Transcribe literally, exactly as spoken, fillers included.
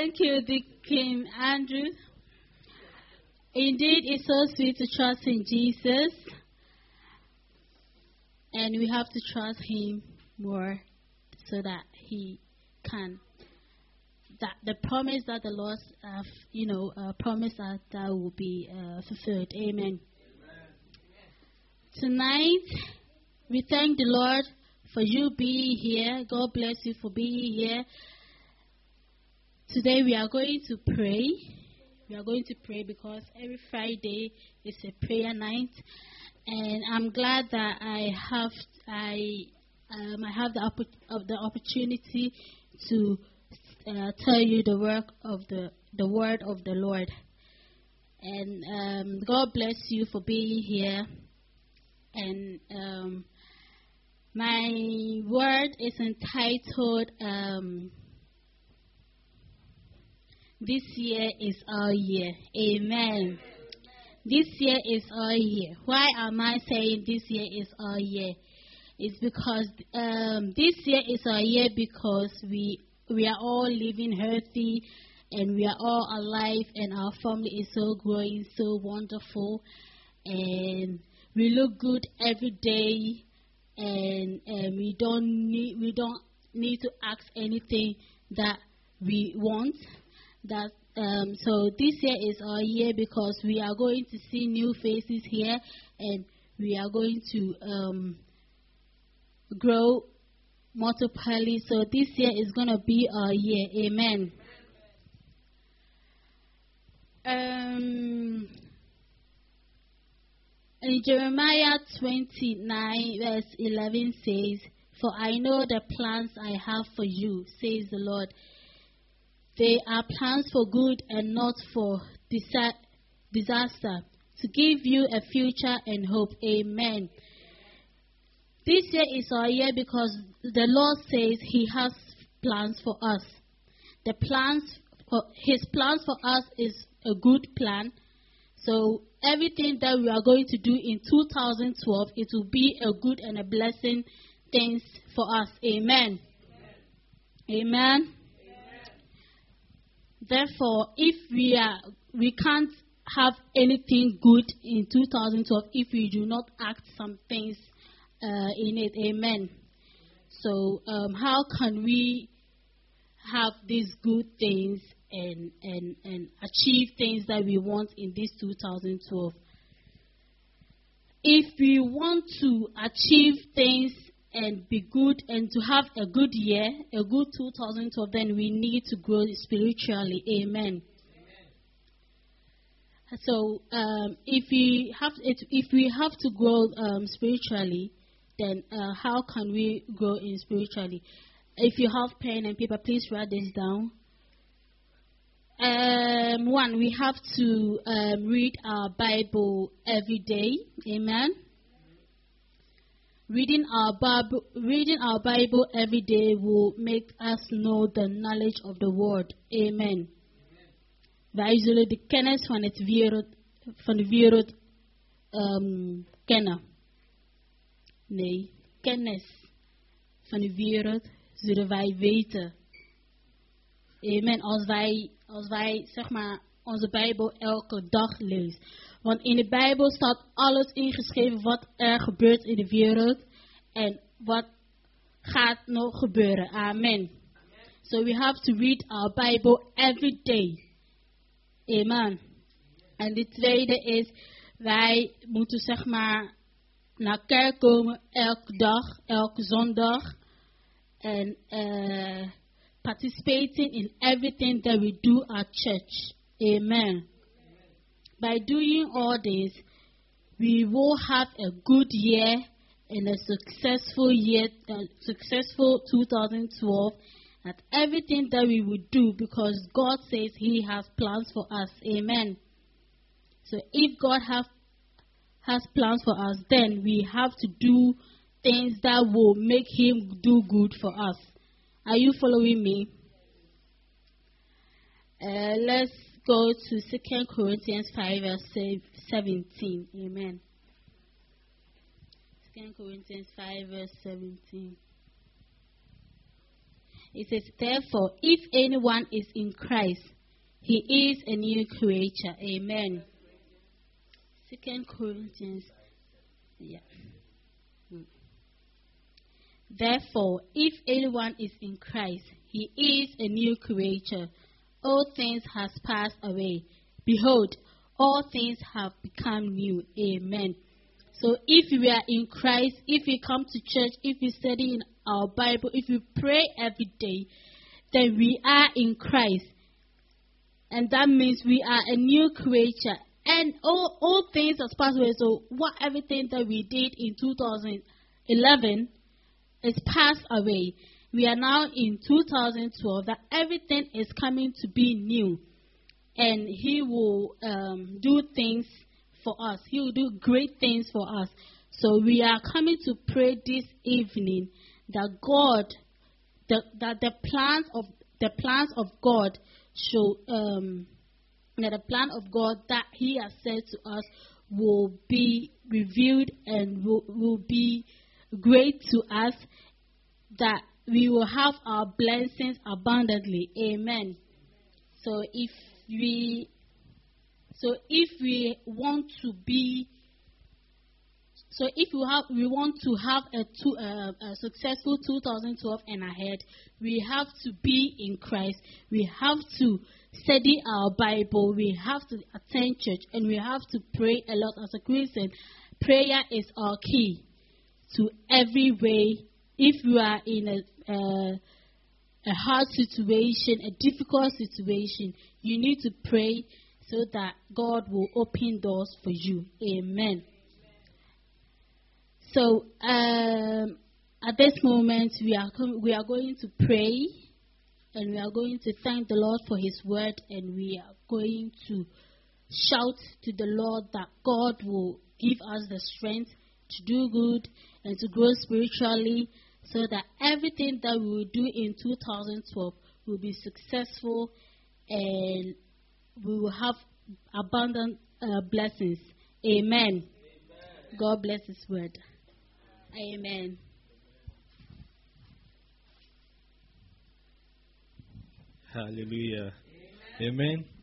Thank you, Deacon Andrew. Indeed, it's so sweet to trust in Jesus. And we have to trust him more so that he can. That the promise that the Lord, uh, you know, uh, promised that that will be uh, fulfilled. Amen. Amen. Tonight, we thank the Lord for you being here. God bless you for being here. Today we are going to pray. We are going to pray because every Friday is a prayer night, and I'm glad that I have I um, I have the opp- of the opportunity to uh, tell you the work of the the word of the Lord. And um, God bless you for being here. And um, my word is entitled. Um, This year is our year. Amen. This year is our year. Why am I saying this year is our year? It's because um, this year is our year because we we are all living healthy and we are all alive and our family is so growing, so wonderful, and we look good every day, and, and we don't need we don't need to ask anything that we want. That um, so this year is our year because we are going to see new faces here, and we are going to um, grow multiply. So this year is going to be our year. Amen. Um, in Jeremiah twenty-nine verse eleven says, "For I know the plans I have for you, says the Lord. They are plans for good and not for disa- disaster, to give you a future and hope." Amen. This year is our year because the Lord says He has plans for us. The plans for His plans for us is a good plan. So everything that we are going to do in two thousand twelve, it will be a good and a blessing things for us. Amen. Amen. Amen. Therefore, if we are, we can't have anything good in two thousand twelve if we do not act some things uh, in it. Amen. So, um, how can we have these good things and, and, and achieve things that we want in this two thousand twelve? If we want to achieve things and be good and to have a good year, a good two thousand twelve, then we need to grow spiritually. Amen. Amen. So um, if we have if we have to grow um, spiritually, then uh, how can we grow in spiritually? If you have pen and paper, please write this down. Um, one, we have to um, read our Bible every day. Amen. Reading our Bible, reading our Bible every day will make us know the knowledge of the Word. Amen. Wij zullen de kennis van het wereld, van de wereld um, kennen. Nee, kennis van de wereld zullen wij weten. Amen. Als wij, als wij zeg maar onze Bijbel elke dag lezen. Want in de Bijbel staat alles ingeschreven wat er gebeurt in de wereld en wat gaat nog gebeuren. Amen. Amen. So we have to read our Bible every day. Amen. En de tweede is, wij moeten zeg maar naar kerk komen elke dag, elke zondag. En uh, participating in everything that we do at church. Amen. By doing all this, we will have a good year and a successful year, a successful two thousand twelve at everything that we will do because God says He has plans for us. Amen. So if God have, has plans for us, then we have to do things that will make Him do good for us. Are you following me? Uh, let's go to Second Corinthians five verse seventeen. Amen. Second Corinthians five verse seventeen. It says, therefore, if anyone is in Christ, he is a new creature. Amen. Second Corinthians. Yeah. Therefore, if anyone is in Christ, he is a new creature. All things has passed away. Behold, all things have become new. Amen. So if we are in Christ, if we come to church, if we study in our Bible, if we pray every day, then we are in Christ. And that means we are a new creature. And all, all things has passed away. So what everything that we did in two thousand eleven is passed away. We are now in two thousand twelve, that everything is coming to be new. And he will um, do things for us. He will do great things for us. So we are coming to pray this evening that God, the, that the plans of the plans of God show um, that the plan of God that He has said to us will be revealed and will, will be great to us, that we will have our blessings abundantly. Amen. So if we so if we want to be so if we have we want to have a, two, uh, a successful two thousand twelve and ahead, we have to be in Christ. We have to study our Bible. We have to attend church, and we have to pray a lot. As a Christian, prayer is our key to every way. If you are in a uh, a hard situation, a difficult situation, you need to pray so that God will open doors for you. Amen. So um, at this moment, we are com- we are going to pray, and we are going to thank the Lord for His word, and we are going to shout to the Lord that God will give us the strength to do good and to grow spiritually, so that everything that we will do in two thousand twelve will be successful, and we will have abundant uh, blessings. Amen. Amen. God bless His word. Amen. Hallelujah. Amen. Amen.